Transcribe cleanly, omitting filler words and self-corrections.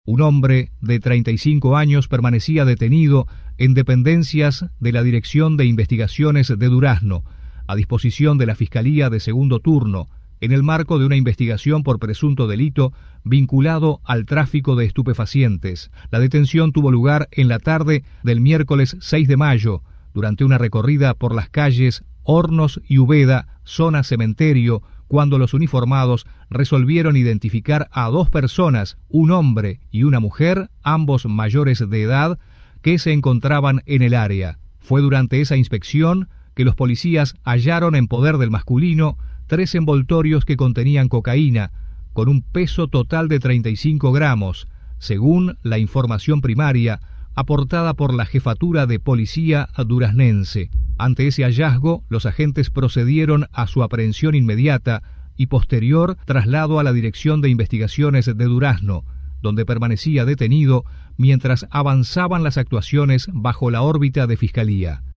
Un hombre de 35 años permanecía detenido en dependencias de la Dirección de Investigaciones de Durazno, a disposición de la Fiscalía de Segundo Turno, en el marco de una investigación por presunto delito vinculado al tráfico de estupefacientes. La detención tuvo lugar en la tarde del miércoles 6 de mayo, durante una recorrida por las calles Hornos y Ubeda, zona cementerio, cuando los uniformados resolvieron identificar a dos personas, un hombre y una mujer, ambos mayores de edad, que se encontraban en el área. Fue durante esa inspección que los policías hallaron en poder del masculino 3 envoltorios que contenían cocaína, con un peso total de 35 gramos, según la información primaria aportada por la Jefatura de Policía duraznense. Ante ese hallazgo, los agentes procedieron a su aprehensión inmediata y posterior traslado a la Dirección de Investigaciones de Durazno, donde permanecía detenido mientras avanzaban las actuaciones bajo la órbita de Fiscalía.